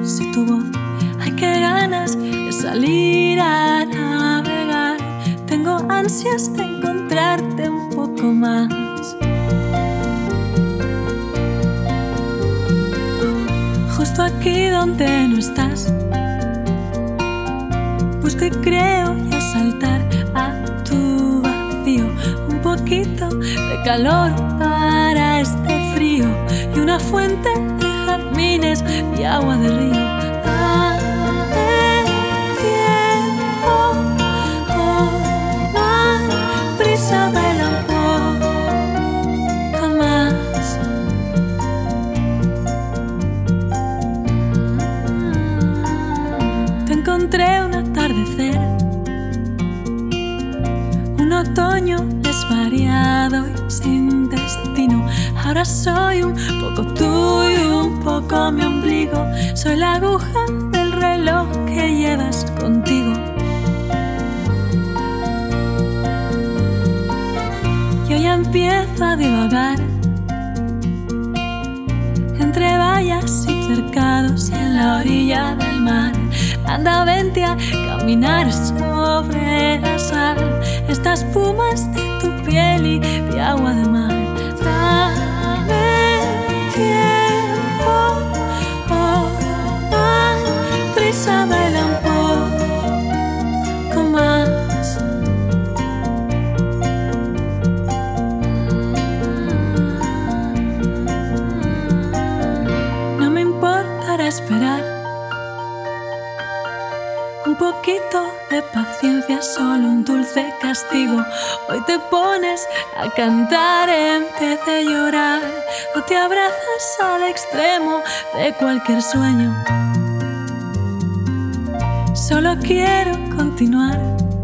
luz y tu voz. Ay, qué ganas de salir a navegar. Tengo ansias de encontrarte un poco más. Justo aquí donde no estás, busco y creo ya saltar a tu vacío. Un poquito de calor para este frío y una fuente de jazmines y agua de río. Dame tiempo, hoy no hay prisa, vela un poco más. Te encontré un atardecer, un otoño desvariado y sin destino. Ahora soy un poco tú y un poco mi ombligo. Soy la aguja del reloj que llevas contigo. Yo ya empiezo a divagar entre vallas y cercados y en la orilla del mar. Anda, vente a caminar sobre la sal, estas espumas de tu piel y de agua de mar. Dame tiempo, oh, no hay prisa, baila un poco más. No me importará esperar un poquito de paciencia, solo un dulce castigo. Hoy te pones a cantar en vez de llorar, o te abrazas al extremo de cualquier sueño. Solo quiero continuar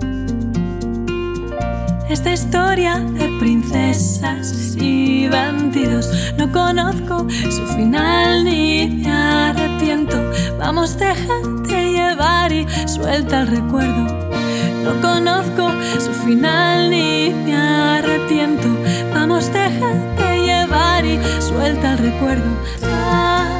esta historia de princesas y bandidos. No conozco su final ni me arrepiento. Vamos, déjate llevar y suelta el recuerdo. No conozco su final ni me arrepiento. Vamos, déjate llevar y suelta el recuerdo.